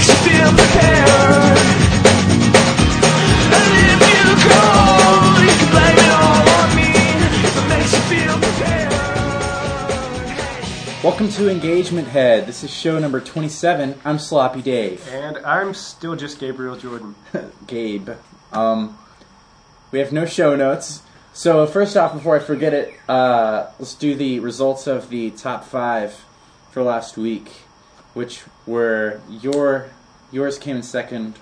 makes you feel prepared. And if you call, you can blame it all on me. If it makes you feel prepared. Welcome to Engagement Head. This is show number 27. I'm Sloppy Dave. And I'm still just Gabriel Jordan. Gabe. We have no show notes. So first off, before I forget it, let's do the results of the top 5 for last week, which were yours came in second,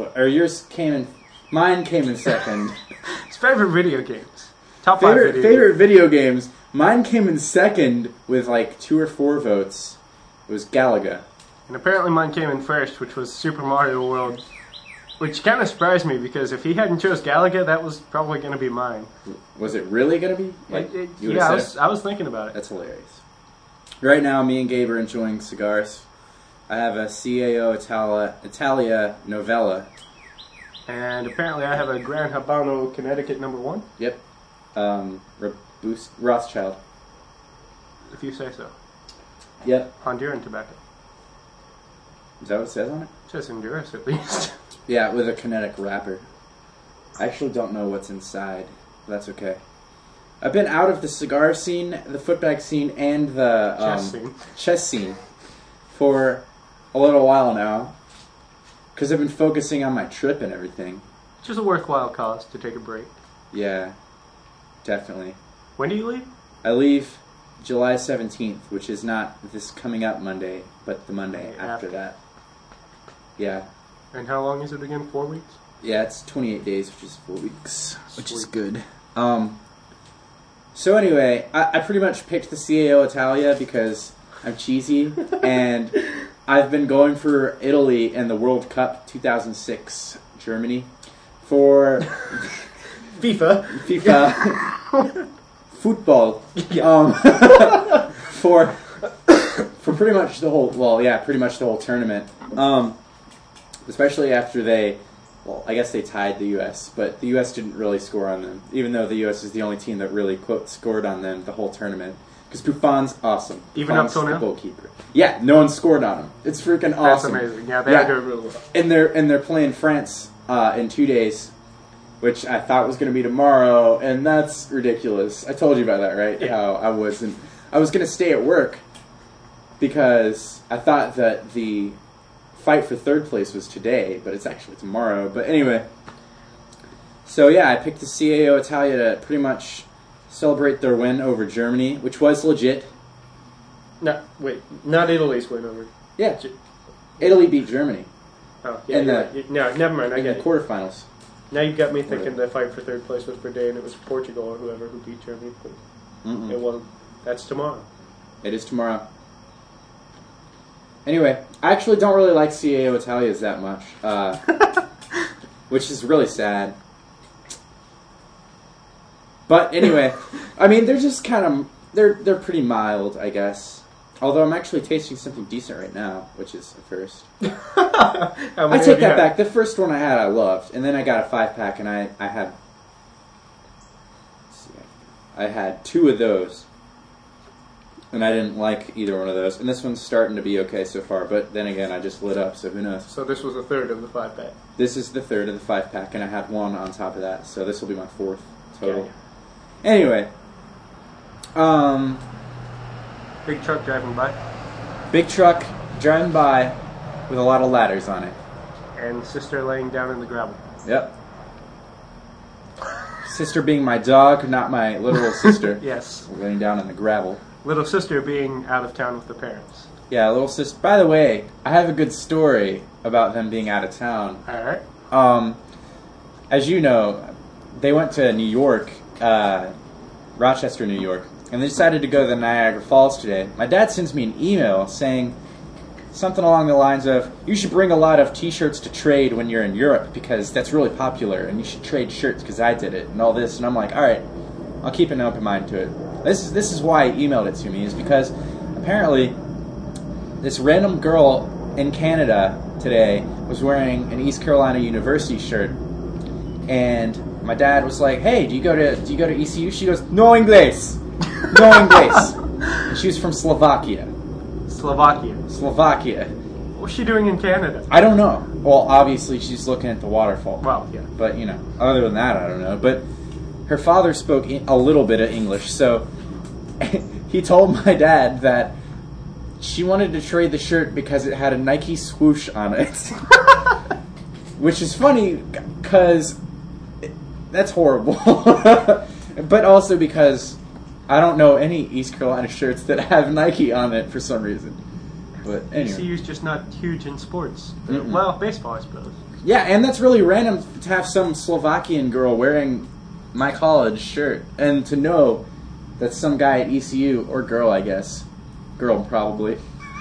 mine came in second. His favorite video games. Top 5 video favorite video games. Mine came in second with like 2 or 4 votes. It was Galaga. And apparently mine came in first, which was Super Mario World. Which kind of surprised me, because if he hadn't chose Galaga, that was probably going to be mine. Was it really going to be? I was thinking about it. That's hilarious. Right now, me and Gabe are enjoying cigars. I have a CAO Italia Novella. And apparently I have a Gran Habano Connecticut #1. Yep. Rothschild. If you say so. Yep. Honduran tobacco. Is that what it says on it? It says Honduras, at least. Yeah, with a kinetic wrapper. I actually don't know what's inside. That's okay. I've been out of the cigar scene, the footbag scene, and the chess scene for a little while now, because I've been focusing on my trip and everything. Which is a worthwhile cause to take a break. Yeah, definitely. When do you leave? I leave July 17th, which is not this coming up Monday, but the Monday after that. Yeah. And how long is it again? 4 weeks? Yeah, it's 28 days, which is 4 weeks. Which is good. So anyway, I pretty much picked the CAO Italia because I'm cheesy, and I've been going for Italy and the World Cup 2006 Germany for FIFA football. Yeah. For pretty much the whole tournament. Especially after I guess they tied the U.S., but the U.S. didn't really score on them, even though the U.S. is the only team that really, quote, scored on them the whole tournament. Because Buffon's awesome. Even up till the now? Goalkeeper. Yeah, no one scored on him. It's freaking awesome. That's amazing. Yeah, they had to really well. And they're playing France in 2 days, which I thought was going to be tomorrow, and that's ridiculous. I told you about that, right? Yeah. How I was going to stay at work because I thought that the fight for third place was today, but it's actually tomorrow. But anyway, so yeah, I picked the CAO Italia to pretty much celebrate their win over Germany, which was legit. No, wait, not Italy's win over. Yeah, Italy beat Germany. Oh, yeah. No, never mind. I in get the it. quarterfinals. Now you've got me thinking the fight for third place was today, and it was Portugal or whoever who beat Germany. It wasn't. That's tomorrow. It is tomorrow. Anyway, I actually don't really like CAO Italias that much, which is really sad. But anyway, I mean, they're just kind of, they're pretty mild, I guess. Although I'm actually tasting something decent right now, which is a first. I take that back. The first one I had I loved, and then I got a 5-pack, and I had 2 of those. And I didn't like either one of those. And this one's starting to be okay so far. But then again, I just lit up, so who knows. So this was a third of the 5-pack. This is the third of the 5-pack, and I had 1 on top of that. So this will be my 4th total. Yeah. Anyway. Big truck driving by. Big truck driving by with a lot of ladders on it. And sister laying down in the gravel. Yep. Sister being my dog, not my literal sister. Yes. Laying down in the gravel. Little sister being out of town with the parents. Yeah, little sister. By the way, I have a good story about them being out of town. All right. As you know, they went to New York, Rochester, New York, and they decided to go to the Niagara Falls today. My dad sends me an email saying something along the lines of, you should bring a lot of t-shirts to trade when you're in Europe because that's really popular, and you should trade shirts because I did it, and all this. And I'm like, all right, I'll keep an open mind to it. This is why he emailed it to me, is because apparently this random girl in Canada today was wearing an East Carolina University shirt, and my dad was like, hey, do you go to ECU? She goes, no inglés. No inglés. And she was from Slovakia. Slovakia. What's she doing in Canada? I don't know. Well, obviously she's looking at the waterfall. Well, yeah. But, you know, other than that, I don't know. But her father spoke a little bit of English, so he told my dad that she wanted to trade the shirt because it had a Nike swoosh on it. Which is funny, because that's horrible. But also because I don't know any East Carolina shirts that have Nike on it for some reason. But anyway. ECU's just not huge in sports. Mm-mm. Well, baseball, I suppose. Yeah, and that's really random to have some Slovakian girl wearing my college shirt, and to know that some guy at ECU, or girl, I guess, girl probably,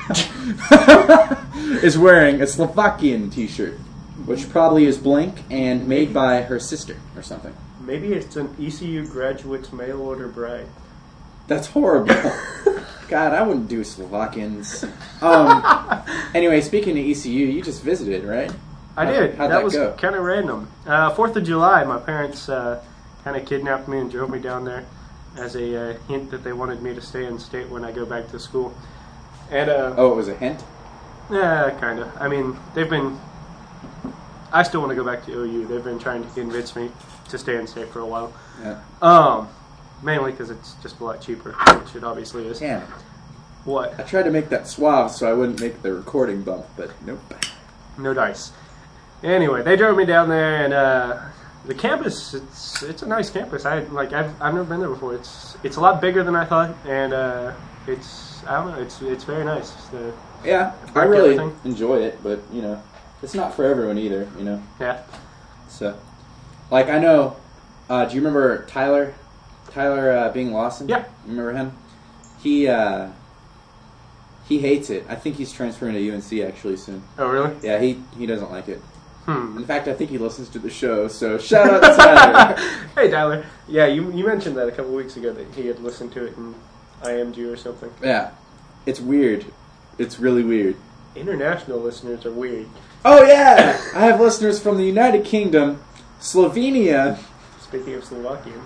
is wearing a Slovakian t-shirt, which probably is blank and made by her sister or something. Maybe it's an ECU graduate's mail order bride. That's horrible. God, I wouldn't do Slovakians. Anyway, speaking of ECU, you just visited, right? I did. How'd that that was go? kind of random. 4th of July, my parents kind of kidnapped me and drove me down there as a hint that they wanted me to stay in state when I go back to school. And Oh, it was a hint? yeah, kind of. I mean, I still want to go back to OU. They've been trying to convince me to stay in state for a while. Yeah. Mainly because it's just a lot cheaper, which it obviously is. Damn it. What? I tried to make that suave so I wouldn't make the recording bump, but nope. No dice. Anyway, they drove me down there, and the campus, it's a nice campus. I've never been there before. It's a lot bigger than I thought, and I don't know, it's very nice. Yeah, I Like really everything. enjoy it, but, you know, it's not for everyone either, you know. Yeah. So, like, I know, do you remember Tyler Bing Lawson? Yeah. You remember him? He hates it. I think he's transferring to UNC actually soon. Oh, really? Yeah, he doesn't like it. Hmm. In fact, I think he listens to the show, so shout out to Tyler. Hey, Tyler. Yeah, you mentioned that a couple weeks ago that he had listened to it in IMG or something. Yeah, it's weird. It's really weird. International listeners are weird. Oh yeah! I have listeners from the United Kingdom, Slovenia, Speaking of Slovakians.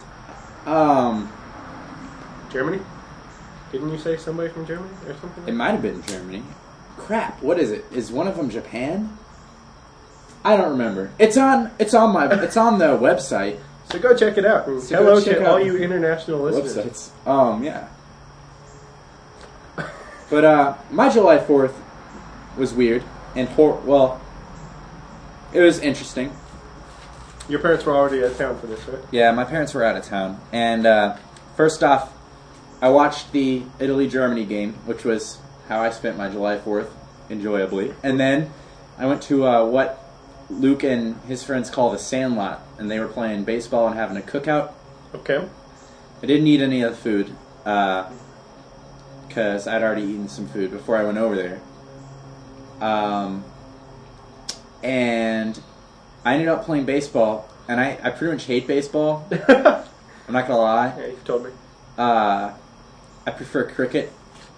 Germany? Didn't you say somebody from Germany or something? It might have been Germany. Crap, what is it? Is one of them Japan? I don't remember. It's on the website. So go check it out. And So hello go check to all out you international listeners. Websites. Yeah. But my July 4th was weird and it was interesting. Your parents were already out of town for this, right? Yeah, my parents were out of town, and first off, I watched the Italy-Germany game, which was how I spent my July 4th, enjoyably. And then I went to what Luke and his friends call the Sandlot, and they were playing baseball and having a cookout. Okay. I didn't eat any of the food, because I'd already eaten some food before I went over there. And I ended up playing baseball, and I pretty much hate baseball. I'm not gonna lie. Yeah, you've told me. I prefer cricket.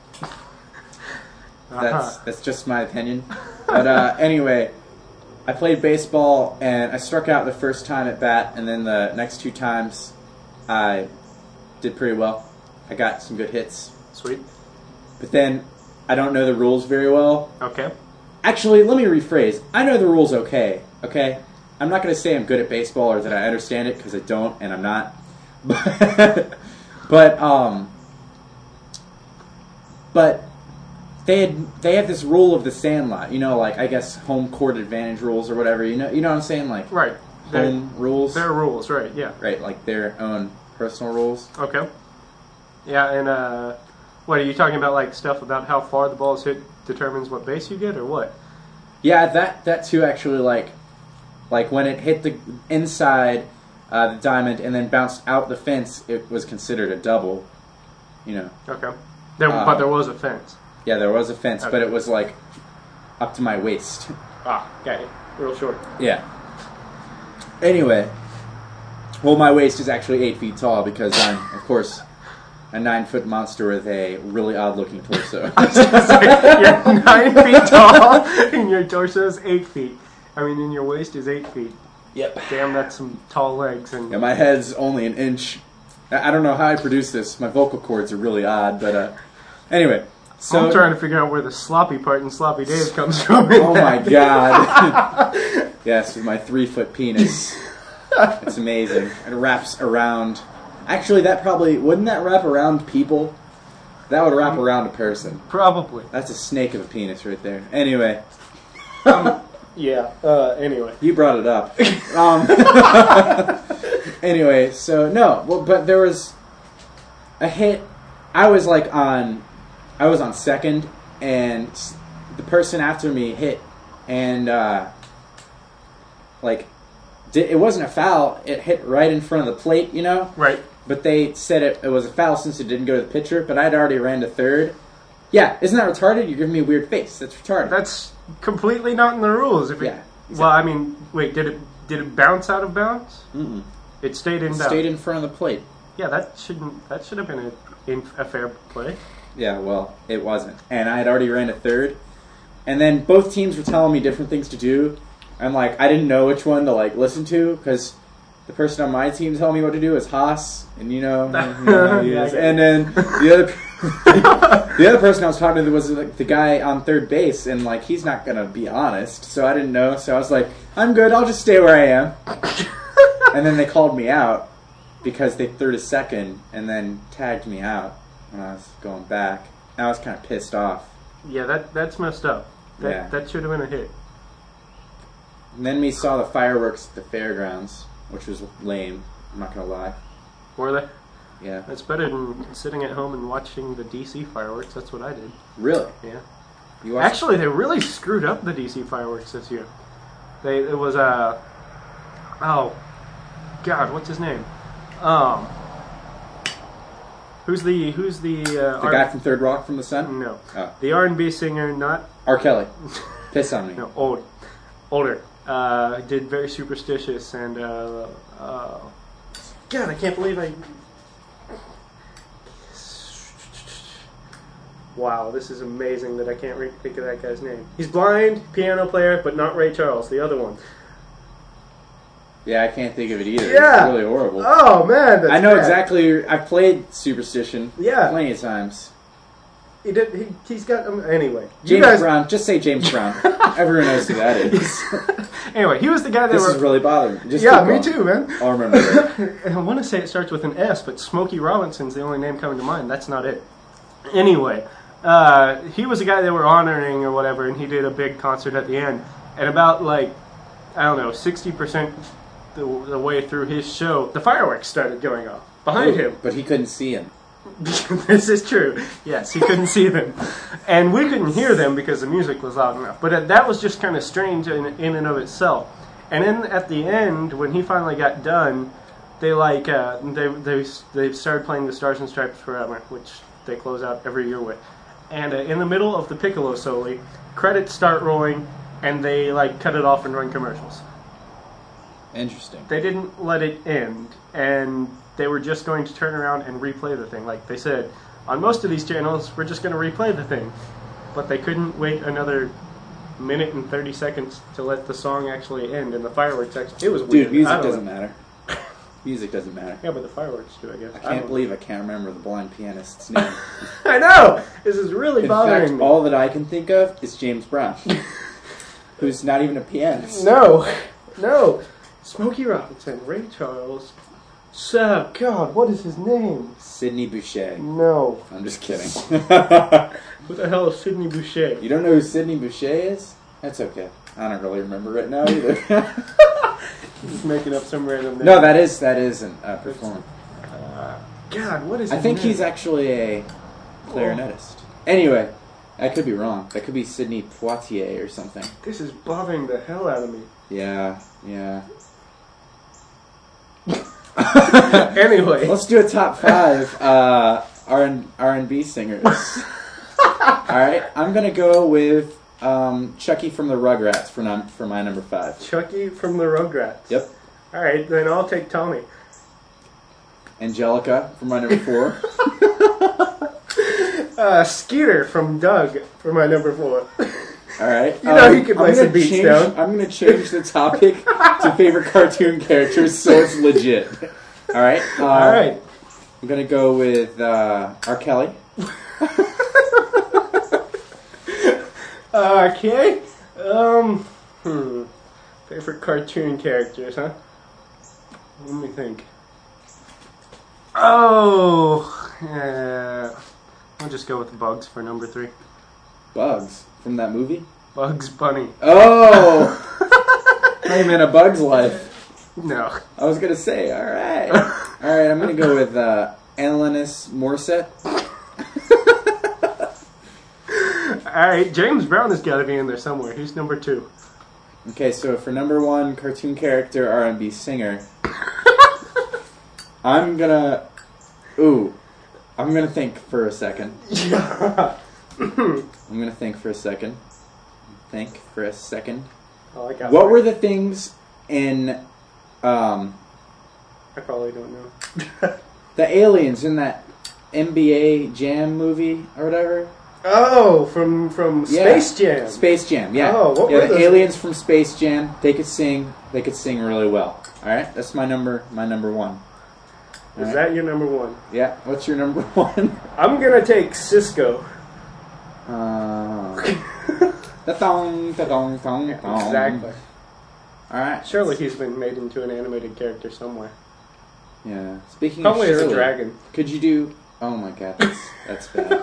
That's just my opinion. But anyway, I played baseball and I struck out the first time at bat, and then the next 2 times I did pretty well. I got some good hits. Sweet. But then I don't know the rules very well. Okay. Actually, let me rephrase. I know the rules okay. Okay? I'm not going to say I'm good at baseball or that I understand it, because I don't, and I'm not. But they have this rule of the Sandlot, you know, like, I guess home court advantage rules or whatever, you know what I'm saying, like Right. home rules, Their rules, right? Yeah. right, like their own personal rules. Okay. Yeah, and what are you talking about? Like stuff about how far the ball is hit determines what base you get, or what? Yeah, that too actually, like when it hit the inside the diamond and then bounced out the fence, it was considered a double, you know. Okay. But there was a fence. Yeah, there was a fence, Okay. but it was like up to my waist. Ah, got it. Real short. Yeah. Anyway, well, my waist is actually 8 feet tall because I'm, of course, a 9-foot monster with a really odd-looking torso. You're 9 feet tall, and your torso is 8 feet. I mean, and your waist is 8 feet. Yep. Damn, that's some tall legs. And Yeah, my head's only an inch. I don't know how I produce this. My vocal cords are really odd, but anyway, So I'm trying to figure out where the sloppy part in Sloppy Dave comes from. Oh my god. Yes, with my 3-foot penis. It's amazing. It wraps around. Actually, wouldn't that wrap around people? That would wrap around a person. Probably. That's a snake of a penis right there. Anyway. Yeah, anyway. You brought it up. Anyway, so no, well, but there was a hit. I was on second, and the person after me hit, and it wasn't a foul. It hit right in front of the plate, you know. Right. But they said it was a foul since it didn't go to the pitcher. But I'd already ran to third. Yeah, isn't that retarded? You're giving me a weird face. That's retarded. That's completely not in the rules. Yeah. Well, I mean, wait, did it bounce out of bounds? Mm-mm. It stayed in. It stayed in front of the plate. Yeah, that should have been a fair play. Yeah, well, it wasn't. And I had already ran to third. And then both teams were telling me different things to do. I'm like, I didn't know which one to listen to because the person on my team telling me what to do is Haas, and you know how he is. And then the other person I was talking to was the guy on third base, and he's not gonna be honest. So I didn't know. So I was like, I'm good. I'll just stay where I am. And then they called me out because they threw to second and then tagged me out when I was going back. And I was kind of pissed off. Yeah, that's messed up. That should have been a hit. And then we saw the fireworks at the fairgrounds, which was lame. I'm not gonna lie. Were they? Yeah. That's better than sitting at home and watching the DC fireworks. That's what I did. Really? Yeah. You watched? Actually, they really screwed up the DC fireworks this year. It was oh, God, what's his name? Who's the guy from Third Rock from the Sun? No. Oh. The R&B singer, not R. Kelly. Piss on me. no, older. Did very superstitious and God, I can't believe I. Wow, this is amazing that I can't think of that guy's name. He's blind, piano player, but not Ray Charles, the other one. Yeah, I can't think of it either. Yeah. It's really horrible. Oh man, that's I know bad. exactly. I've played Superstition. Yeah. Plenty of times. He did. He's got anyway. James Brown. Just say James Brown. Everyone knows who that is. Anyway, he was the guy that This is really bothering me. Just yeah, keep me going. too, man. I'll remember that. I want to say it starts with an S, but Smokey Robinson's the only name coming to mind. That's not it. Anyway, he was the guy they were honoring or whatever, and he did a big concert at the end. And about 60% the way through his show, the fireworks started going off behind him. But he couldn't see him. This is true. Yes, he couldn't see them. And we couldn't hear them because the music was loud enough. But that was just kind of strange in and of itself. And then at the end, when he finally got done, they they started playing the Stars and Stripes Forever, which they close out every year with. And in the middle of the piccolo solo, credits start rolling, and they cut it off and run commercials. Interesting. They didn't let it end, and they were just going to turn around and replay the thing. Like they said, on most of these channels, we're just going to replay the thing. But they couldn't wait another minute and 30 seconds to let the song actually end, and the fireworks actually... It was weird. Dude, music doesn't matter. Music doesn't matter. Yeah, but the fireworks do, I guess. I can't believe I can't remember the blind pianist's name. I know! This is really In bothering fact, me. all that I can think of is James Brown, who's not even a pianist. No. Smokey Robinson, Ray Charles, God, what is his name? Sidney Boucher. No. I'm just kidding. Who the hell is Sidney Boucher? You don't know who Sidney Boucher is? That's okay. I don't really remember right now either. He's making up some random name. No, that isn't a performer. God, what is I his think name? he's actually a clarinetist. Anyway, I could be wrong. That could be Sidney Poitier or something. This is bothering the hell out of me. Yeah. Anyway. Let's do a top 5 R&B singers. Alright, I'm going to go with Chucky from the Rugrats for my number 5. Chucky from the Rugrats. Yep. Alright, then I'll take Tommy. Angelica for my number 4. Skeeter from Doug for my number 4. Alright. You know he could lay some beats down. I'm going to change the topic to favorite cartoon characters so it's legit. Alright. Alright. I'm going to go with R. Kelly. Okay. Favorite cartoon characters, huh? Let me think. Oh, I'll just go with Bugs for number 3. Bugs from that movie? Bugs Bunny. Oh! I'm in A Bug's Life. No. I was going to say, alright. Alright, I'm going to go with Alanis Morissette. Alright, James Brown has got to be in there somewhere. He's number 2. Okay, so for number 1, cartoon character, R&B singer, I'm gonna think for a second. Think for a second. Oh, I got What one. were the things in, I probably don't know. the aliens in that NBA Jam movie or whatever? Oh, from Space Jam. Space Jam, yeah. Oh, what yeah, were the those? aliens from Space Jam, they could sing really well. Alright, that's my number 1. Is that your number 1? Yeah, what's your number 1? I'm gonna take Cisco. The thong. Exactly. Alright. Surely he's been made into an animated character somewhere. Yeah. Speaking Probably of as Shirley, a dragon. could you do... Oh my god, that's bad.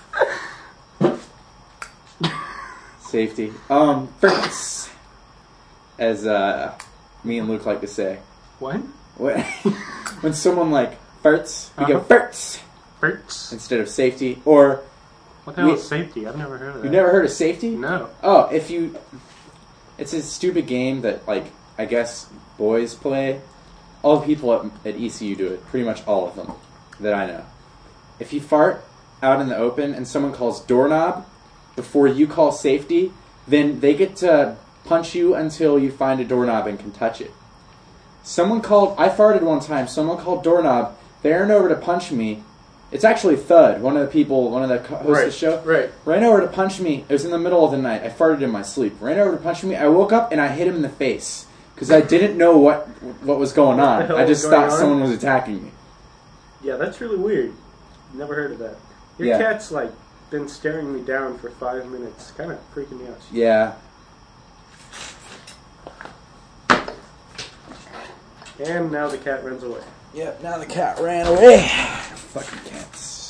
Safety. First. As me and Luke like to say. What? When someone like farts, we go farts Birds? instead of safety. Or What the hell is safety? I've never heard of that. you've never heard of safety? No. Oh, it's a stupid game that, like, I guess boys play. All the people at ECU do it. Pretty much all of them that I know. If you fart out in the open and someone calls doorknob before you call safety, then they get to punch you until you find a doorknob and can touch it. I farted one time, someone called doorknob, they ran over to punch me. It's actually Thud, one of the hosts of the show. Right. Ran over to punch me. It was in the middle of the night. I farted in my sleep. Ran over to punch me. I woke up and I hit him in the face because I didn't know what was going What on. the hell I was just going thought on? someone was attacking me. Yeah, that's really weird. Never heard of that. Your Yeah. cat's like been staring me down for 5 minutes. Kind of freaking me out. Yeah. And now the cat runs away. Yep, now the cat ran away. Fucking cats.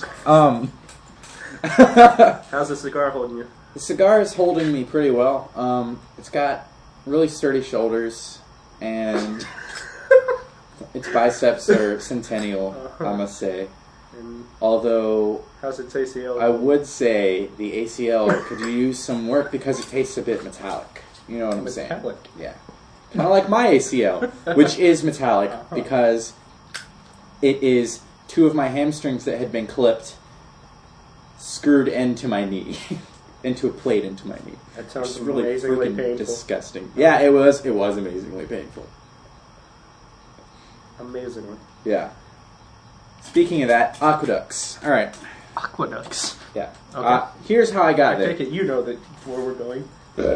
How's the cigar holding you? The cigar is holding me pretty well. It's got really sturdy shoulders, and its biceps are centennial, I must say. And Although, how's its ACL? I would say the ACL could use some work because it tastes a bit metallic. You know what I'm saying? Metallic? Yeah. Kind of like my ACL, which is metallic because it is 2 of my hamstrings that had been clipped, screwed into my knee, into a plate into my knee. That sounds It's really amazingly freaking painful. disgusting. Yeah, it was amazingly painful. Amazingly. Yeah. Speaking of that, aqueducts. All right. Aqueducts. Yeah. Okay. Here's how I I got take there. it you know that where we're going.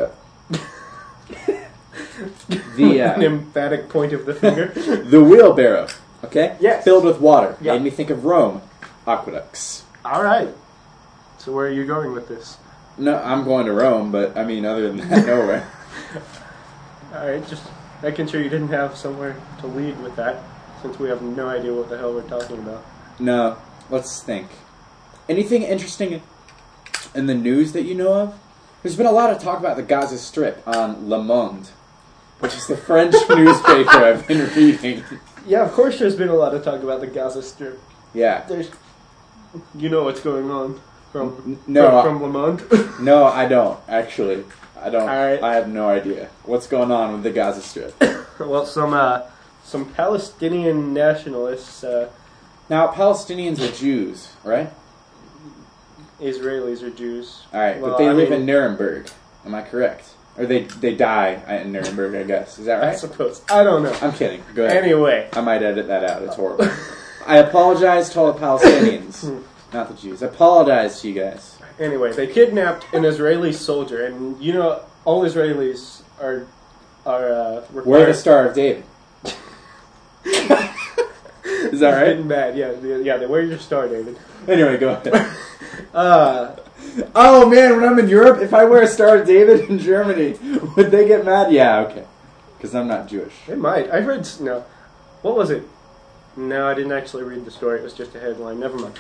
An emphatic point of the finger. The wheelbarrow. Okay. Yes. Filled with water. Yeah. Made me think of Rome. Aqueducts. All right. So where are you going with this? No, I'm going to Rome, but I mean, other than that, nowhere. All right, just making sure you didn't have somewhere to lead with that, since we have no idea what the hell we're talking about. No. Let's think. Anything interesting in the news that you know of? There's been a lot of talk about the Gaza Strip on Le Monde, which is the French newspaper I've been reading. Yeah, of course there's been a lot of talk about the Gaza Strip. Yeah. You know what's going on from No, from Le Monde. No, I don't, actually. I don't. Alright. I have no idea. What's going on with the Gaza Strip? Well, some Palestinian nationalists, Now, Palestinians are Jews, right? Israelis or Jews. Alright, Well, but they I live mean- in Nuremberg. Am I correct? Or they die in Nuremberg, I guess. Is that I right? suppose. I don't know. I'm kidding. Go ahead. Anyway, I might edit that out. It's horrible. I apologize to all the Palestinians. Not the Jews. I apologize to you guys. Anyway, they kidnapped an Israeli soldier, and you know all Israelis are required. We're the Star of David. Is that right? Getting bad, yeah. They wear your star, David. Anyway, go ahead. Oh man, when I'm in Europe, if I wear a Star of David in Germany, would they get mad? Yeah, okay. Because I'm not Jewish. It might. I read... No. What was it? No, I didn't actually read the story. It was just a headline. Never mind.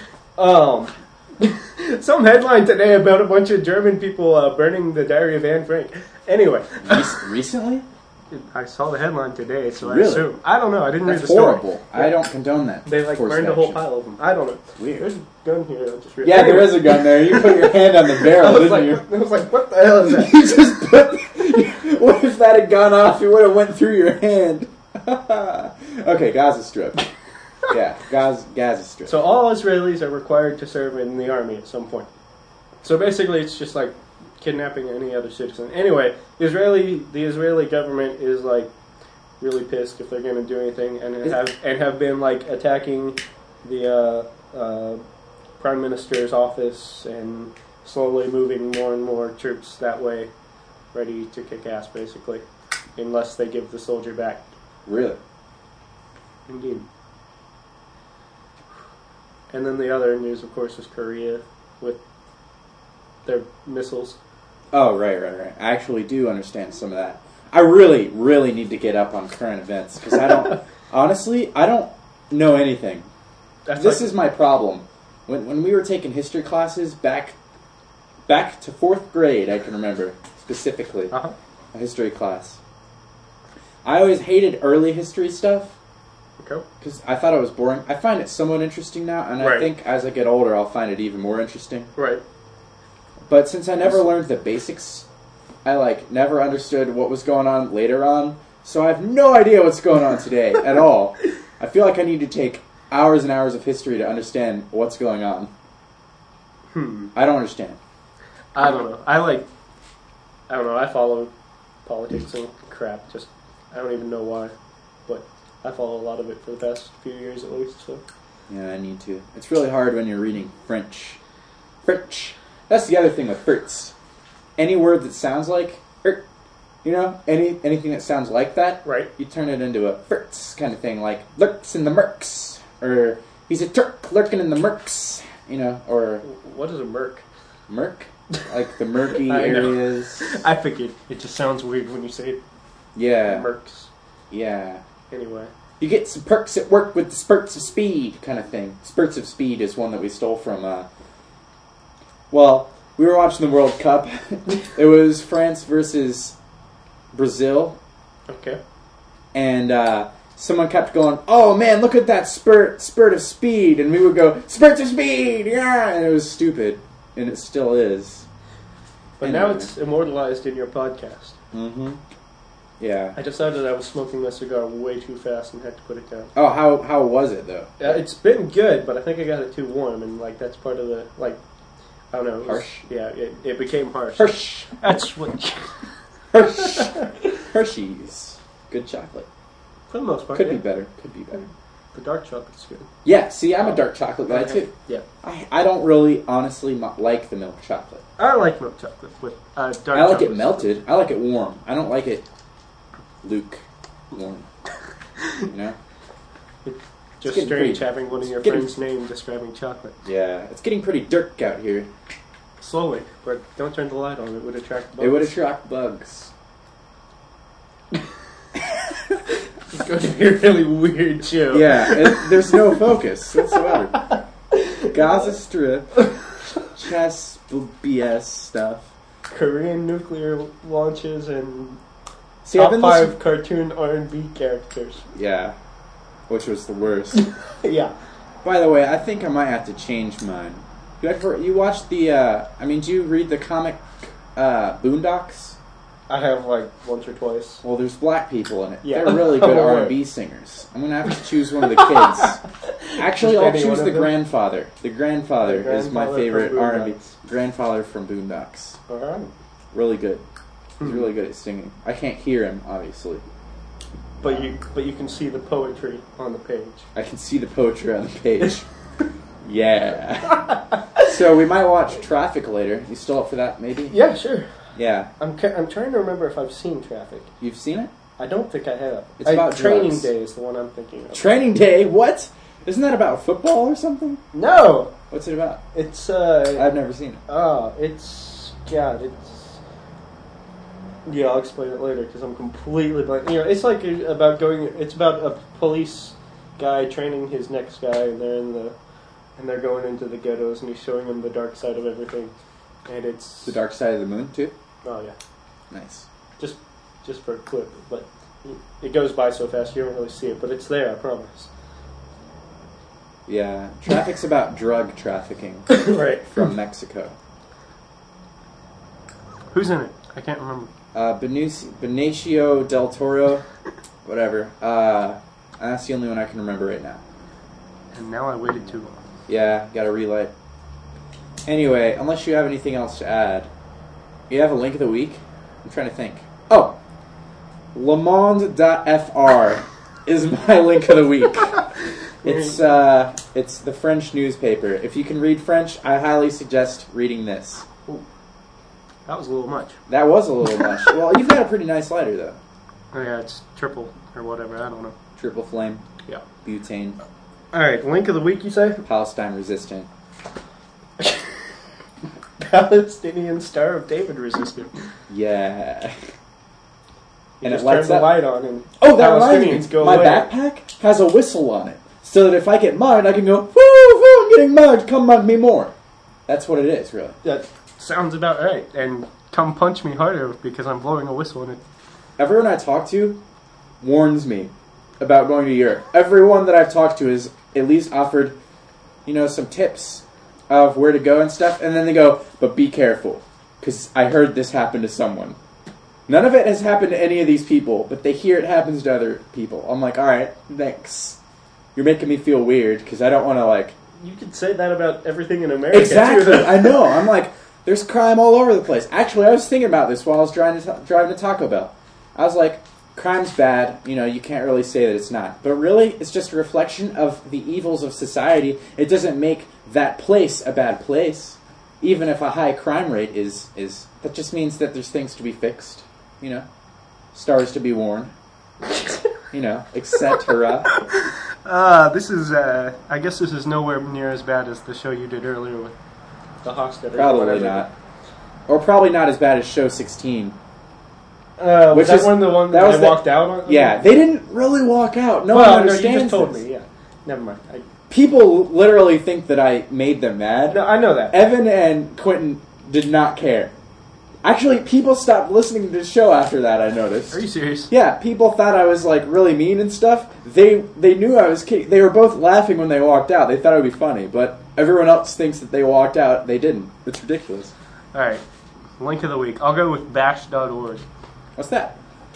Some headline today about a bunch of German people burning the Diary of Anne Frank. Anyway. Recently? I saw the headline today, so Really? I assume. I don't know. I didn't read That's the story. horrible. I don't condone that. They like forced burned a whole action. pile of them. I don't know. Weird. There's a gun here. I'll just read. Yeah, there is a gun there. You put your hand on the barrel, I was didn't like, you? I was like, what the hell is that? You just put... What if that had gone off? It would have went through your hand. Okay, Gaza Strip. Yeah, Gaza Strip. So all Israelis are required to serve in the army at some point. So basically, it's just like kidnapping any other citizen. Anyway, the Israeli government is like really pissed if they're going to do anything, and have been like attacking the prime minister's office and slowly moving more and more troops that way, ready to kick ass basically, unless they give the soldier back. Really? Indeed. And then the other news, of course, is Korea with their missiles. Oh, right. I actually do understand some of that. I really, really need to get up on current events, because I don't... Honestly, I don't know anything. This is my problem. When we were taking history classes back to 4th grade, I can remember, specifically, a history class. I always hated early history stuff, because I thought it was boring. I find it somewhat interesting now, and I think as I get older, I'll find it even more interesting. Right. But since I never learned the basics, I never understood what was going on later on, so I have no idea what's going on today at all. I feel like I need to take hours and hours of history to understand what's going on. I don't understand. I don't know. I don't know. I follow politics and crap. Just I don't even know why, but I follow a lot of it for the past few years at least. So yeah, I need to. It's really hard when you're reading French. That's the other thing with Fritz. Any word that sounds like anything that sounds like that, right? You turn it into a Fritz kind of thing, like lurks in the murks, or he's a Turk lurking in the murks, or what is a murk? Murk, like the murky areas. I figured it just sounds weird when you say it. Yeah, murks. Yeah. Anyway, you get some perks at work with the spurts of speed kind of thing. Spurts of speed is one that we stole from. Well, we were watching the World Cup. It was France versus Brazil. Okay. And someone kept going, "Oh man, look at that spurt of speed," and we would go, "Spurts of speed, yeah!" And it was stupid, and it still is. But now it's immortalized in your podcast. Mm-hmm. Yeah. I decided I was smoking my cigar way too fast and had to put it down. Oh, how was it though? It's been good, but I think I got it too warm, and that's part of the I don't know. Harsh? Yeah, it became harsh. Harsh. That's what... Hershey's. Good chocolate. For the most part, Could be better. The dark chocolate's good. Yeah, see, I'm a dark chocolate guy, too. Yeah. I don't really, honestly, like the milk chocolate. I like milk chocolate with dark chocolate. I like it melted. I like it warm. I don't like it lukewarm. Just strange having one of your friends' name describing chocolate. Yeah, it's getting pretty dark out here. Slowly, but don't turn the light on. It would attract bugs. It would attract bugs. It's going to be a really weird show. Yeah, there's no focus whatsoever. Gaza Strip, chess, BS stuff. Korean nuclear launches and See, top 5 cartoon R&B characters. Yeah, which was the worst. Yeah. By the way, I think I might have to change mine. You watched the, do you read the comic Boondocks? I have once or twice. Well, there's black people in it. Yeah. They're really good R&B singers. I'm going to have to choose one of the kids. Actually, I'll choose the grandfather. The grandfather is my favorite R&B. Grandfather from Boondocks. Alright. Really good. He's really good at singing. I can't hear him, obviously. But you can see the poetry on the page. I can see the poetry on the page. Yeah. So we might watch Traffic later. You still up for that, maybe? Yeah, sure. Yeah. I'm trying to remember if I've seen Traffic. You've seen it? I don't think I have. It's about Training drugs. Day is the one I'm thinking of. Training Day? What? Isn't that about football or something? No, What's it about? it's I've never seen it. it's God, it's yeah. I'll explain it later because I'm completely blank. It's like about going. It's about a police guy training his next guy, and they're going into the ghettos, and he's showing them the dark side of everything, and it's The Dark Side of the Moon too. Oh yeah, Nice. just for a clip, but it goes by so fast you don't really see it, but it's there. I promise. Yeah, Traffic's about drug trafficking Right. from Mexico. Who's in it? I can't remember. Benicio del Toro, whatever. That's the only one I can remember right now. And now I waited too long. Yeah, gotta relight. Anyway, unless you have anything else to add, you have a link of the week? I'm trying to think. Oh! LeMonde.fr is my link of the week. It's the French newspaper. If you can read French, I highly suggest reading this. Ooh. That was a little much. That was a little much. Well, you've got a pretty nice lighter, though. Oh yeah, it's triple or whatever. I don't know. Triple flame, Yeah. butane, All right, link of the week. You say Palestine resistant. Palestinian Star of David resistant. Yeah. You And it just lights turn the up. light on, and Oh, that reminds me. Palestinians go My away. backpack has a whistle on it, so that if I get mugged, I can go, woo, woo, I'm getting mugged, come mug me more. That's what it is, really. That sounds about right. And come punch me harder because I'm blowing a whistle in it. Everyone I talk to warns me about going to Europe. Everyone that I've talked to has at least offered, some tips of where to go and stuff, and then they go, but be careful, because I heard this happen to someone. None of it has happened to any of these people, but they hear it happens to other people. I'm like, alright, thanks. You're making me feel weird, because I don't want to, You could say that about everything in America. Exactly, Too. I know. I'm like, there's crime all over the place. Actually, I was thinking about this while I was driving to Taco Bell. I was like, crime's bad, you can't really say that it's not. But really, it's just a reflection of the evils of society. It doesn't make that place a bad place. Even if a high crime rate is that just means that there's things to be fixed, stars to be worn, etc. This is, I guess this is nowhere near as bad as the show you did earlier with the Hofstadter. Probably not. Or probably not as bad as Show 16. Was Which that is- one the one that that was I the- walked out on? Yeah, they didn't really walk out. No one Well, no, understands you just told this. me, yeah. Never mind. People literally think that I made them mad. No, I know that. Evan and Quentin did not care. Actually, people stopped listening to the show after that, I noticed. Are you serious? Yeah, people thought I was, really mean and stuff. They knew I was kidding. They were both laughing when they walked out. They thought it would be funny, but everyone else thinks that they walked out. They didn't. It's ridiculous. Alright. Link of the week. I'll go with bash.org. What's that?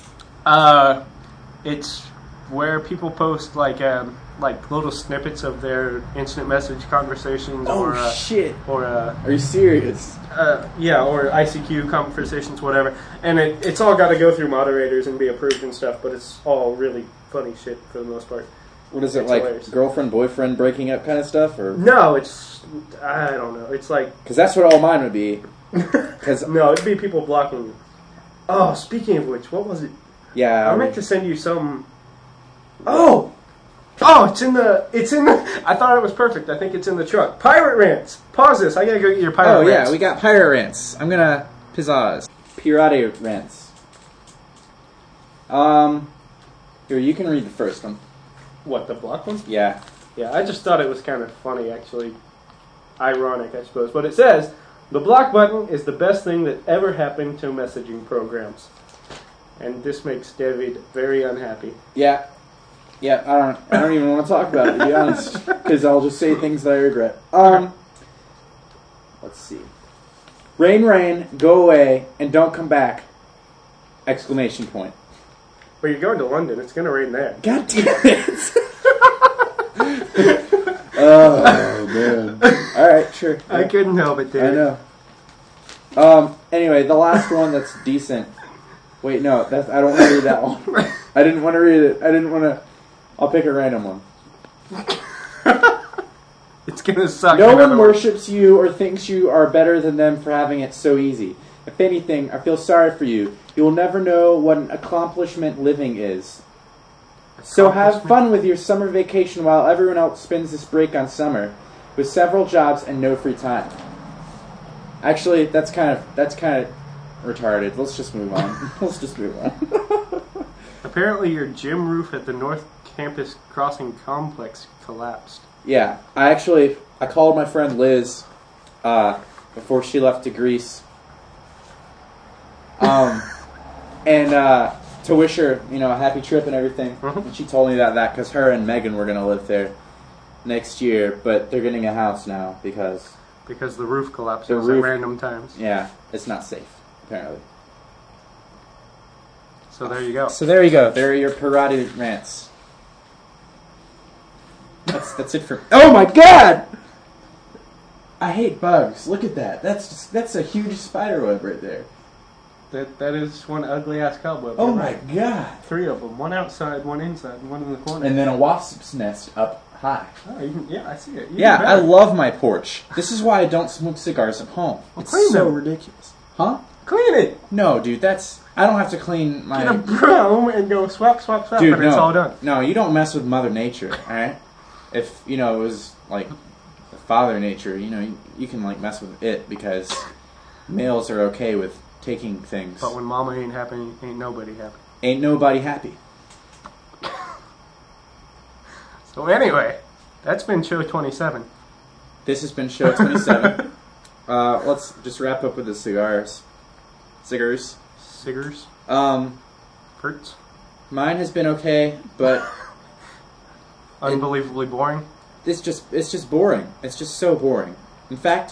It's where people post, like little snippets of their instant message conversations or shit. or Are you serious? or ICQ conversations, whatever. And it's all got to go through moderators and be approved and stuff, but it's all really funny shit for the most part. What is it, It's like hilarious. girlfriend, boyfriend breaking up kind of stuff? Or No, I don't know. It's like, because that's what all mine would be. Because no, it'd be people blocking you. Oh, speaking of which, what was it? yeah, I meant to send you some. Oh, it's in the. I thought it was perfect. I think it's in the truck. Pirate rants. Pause this. I gotta go get your pirate Oh rants. yeah, we got pirate rants. I'm gonna pizzazz. Pirate rants. Here, you can read the first one. What, the block one? Yeah. Yeah, I just thought it was kind of funny, actually. Ironic, I suppose. But it says, the block button is the best thing that ever happened to messaging programs. And this makes David very unhappy. Yeah. Yeah, I don't even want to talk about it, to be honest. Because I'll just say things that I regret. Let's see. Rain, go away, and don't come back. Exclamation point. But you're going to London. It's going to rain there. God damn it! Oh, man. Alright, sure. I couldn't help it, I David. know. Anyway, the last one that's decent. Wait, no, I don't want to read that one. I didn't want to read it. I'll pick a random one. It's going to suck. No one another worships you or thinks you are better than them for having it so easy. If anything, I feel sorry for you. You will never know what an accomplishment living is. So have fun with your summer vacation while everyone else spends this break on summer, with several jobs and no free time. Actually, that's kind of retarded. Let's just move on. Let's just move on. Apparently, your gym roof at the North Campus Crossing complex collapsed. Yeah, I called my friend Liz before she left to Greece, and to wish her, a happy trip and everything. Mhm. And she told me about that because her and Megan were gonna live there next year, but they're getting a house now because the roof collapses The roof- at random times. yeah, it's not safe apparently. So there you go. So there you go. There are your parody rants. That's it for. Oh my god! I hate bugs. Look at that. That's a huge spider web right there. That is one ugly ass cobweb. Oh You're my right. god! 3 of them. One outside, one inside, and one in the corner. And then a wasp's nest up high. Oh, yeah, I see it. Even Yeah, I better. love my porch. This is why I don't smoke cigars at home. Well, It's clean so them. ridiculous. Huh? Clean it. No, dude, I don't have to clean my... Get a broom and go swap, Dude, and no. it's all done. No, you don't mess with Mother Nature, alright? If, it was, like, Father Nature, you can, like, mess with it because males are okay with taking things. But when mama ain't happy, ain't nobody happy. Ain't nobody happy. So anyway, that's been show 27. This has been show 27. Let's just wrap up with the cigars. Cigars. Siggers. Perts. Mine has been okay, but Unbelievably boring. it's just boring. It's just so boring. In fact,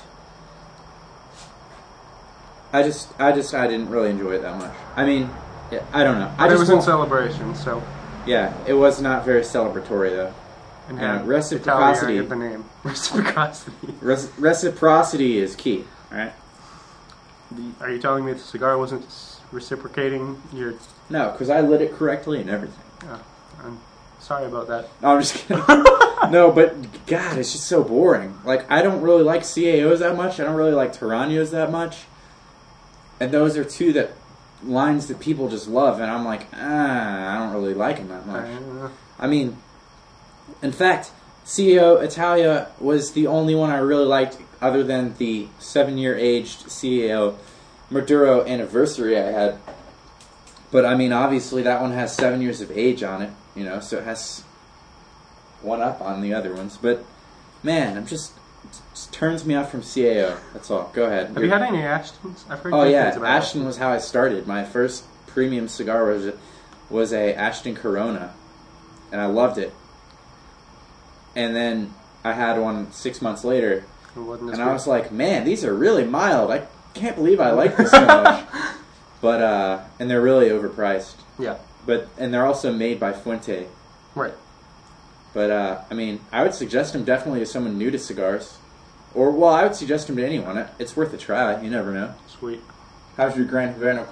I didn't really enjoy it that much. I mean, I don't know. But it was in celebration, so. Yeah, it was not very celebratory though. And reciprocity. Italia, I get the name. Reciprocity. Reciprocity is key. All right. Are you telling me the cigar wasn't reciprocating your... No, because I lit it correctly and everything. Oh, I'm sorry about that. No, I'm just kidding. No, but God, it's just so boring. Like, I don't really like CAOs that much. I don't really like Taranos that much. And those are two lines that people just love, and I'm like, I don't really like them that much. I mean, in fact, CAO Italia was the only one I really liked other than the 7-year aged CAO Maduro anniversary I had. But I mean, obviously that one has 7 years of age on it, so it has one up on the other ones. But man, it just turns me off from CAO. That's all. Go ahead. Have you had any Ashtons? I've heard Oh good yeah, things about Ashton was how I started. My first premium cigar was a Ashton Corona, and I loved it. And then I had one 6 months later, It wasn't as and I good. was like, man, these are really mild. I can't believe I like this so much. But and they're really overpriced. Yeah. And they're also made by Fuente. Right. But I mean, I would suggest them definitely to someone new to cigars. Or, well, I would suggest them to anyone. It's worth a try. You never know. Sweet. How's your Grand Havana?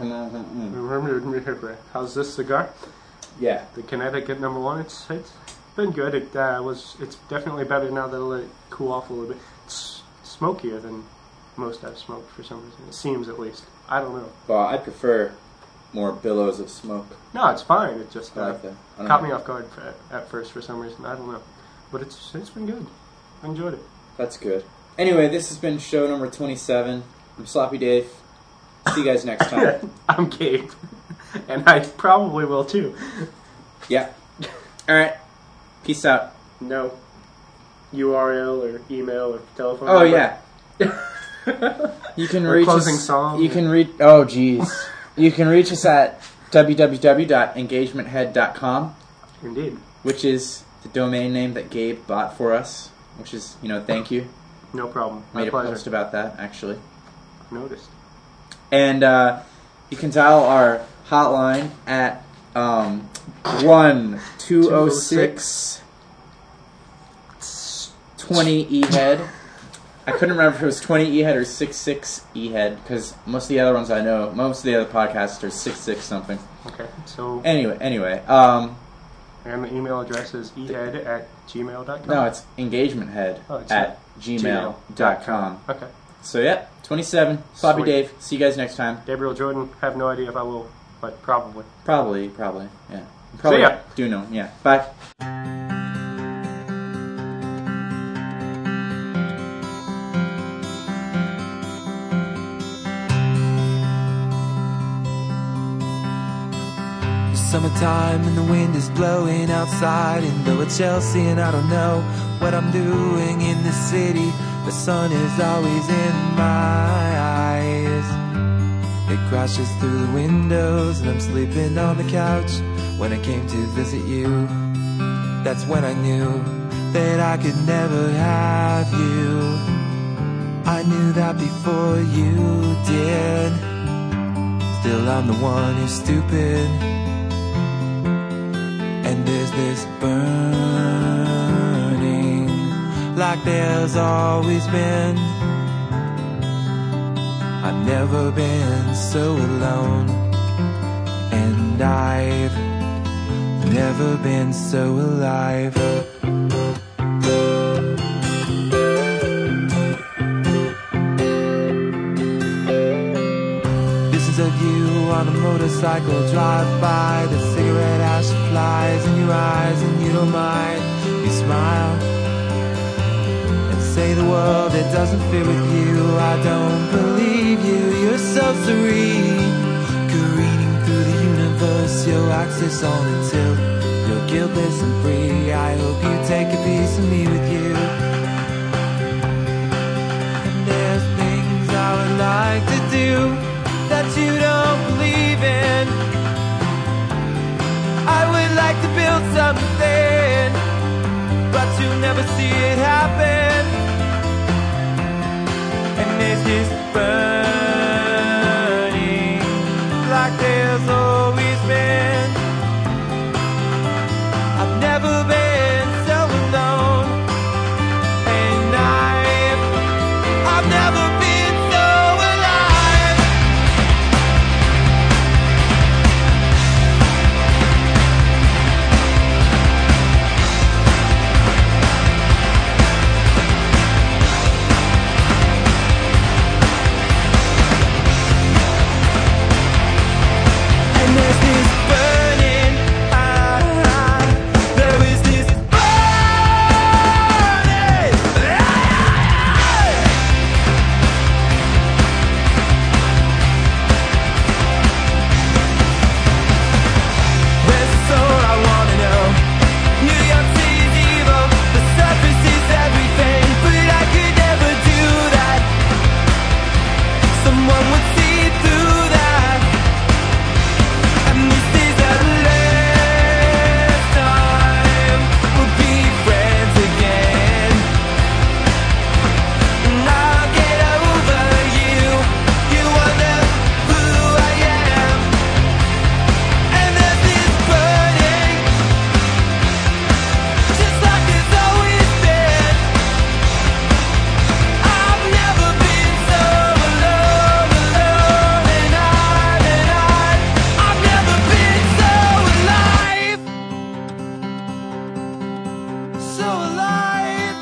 How's this cigar? Yeah. The Connecticut #1. It's been good. It's definitely better now that I let it cool off a little bit. It's smokier than most I've smoked for some reason. It seems, at least. I don't know. Well, I prefer more billows of smoke. No, it's fine. It just I like that. I don't caught know. me off guard at first for some reason. I don't know. But it's been good. I enjoyed it. That's good. Anyway, this has been show number 27. I'm Sloppy Dave. See you guys next time. I'm Gabe. And I probably will too. Yeah. Alright. Peace out. No URL or email or telephone Oh, number. yeah. You can Or reach closing us. song. You can reach. Oh, jeez. You can reach us at www.engagementhead.com, Indeed. which is the domain name that Gabe bought for us. Which is, thank you. No problem. My Made a pleasure. post about that, actually. Noticed. And you can dial our hotline at 1-206 20 E-head. I couldn't remember if it was 20 E-head or 66 E-head because most of the other ones I know, most of the other podcasts are 66 something. Okay. So. Anyway. And the email address is ehead@gmail.com. No, it's engagementhead Oh, it's at gmail.com. Okay. So yeah, 27. Sloppy Sweet. Dave. See you guys next time. Gabriel Jordan. Have no idea if I will, but probably. Probably. Yeah. Probably See ya. do know. Yeah. Bye. Summertime and the wind is blowing outside, and though it's Chelsea and I don't know what I'm doing in this city, the sun is always in my eyes. It crashes through the windows and I'm sleeping on the couch. When I came to visit you, that's when I knew that I could never have you. I knew that before you did. Still I'm the one who's stupid. And there's this burning, like there's always been. I've never been so alone, and I've never been so alive. Visions of you on a motorcycle drive by, the cigarette ash flies in your eyes and you don't mind. You smile and say the world it doesn't fit with you. I don't believe you, you're so serene, careening through the universe, your axis on until you're guiltless and free. I hope you take a piece of me with you. And there's things I would like to do that you don't believe in. I would like to build something, but you never see it happen. And there's this burning, like there's always been. I've never been so alone, and I've never been so alive. And there's this burning, there is this burning, where's the soul? I wanna know. New York City's evil, the surface is everything, but I could never do that. Someone would see through that. And this is the last time we'll be friends again. And I'll get over you. You wonder who I am. And there's this burning, just like it's always been. I've never been so alone, alone, and I've never been so alive, so alive.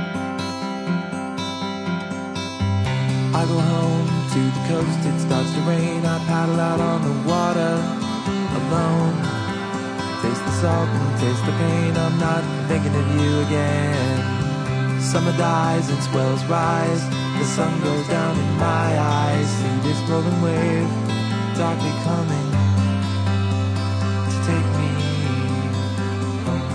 I go home to the coast, it starts to rain. I paddle out on the water alone. Taste the salt and taste the pain. I'm not thinking of you again. Summer dies and swells rise. The sun goes down in my eyes. See this rolling wave darkly coming to take me home.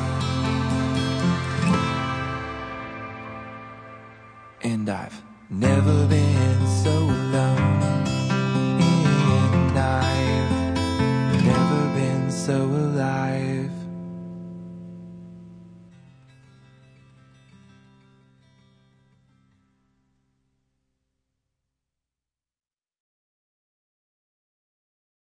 And I've never been so alone, and I've never been so alive.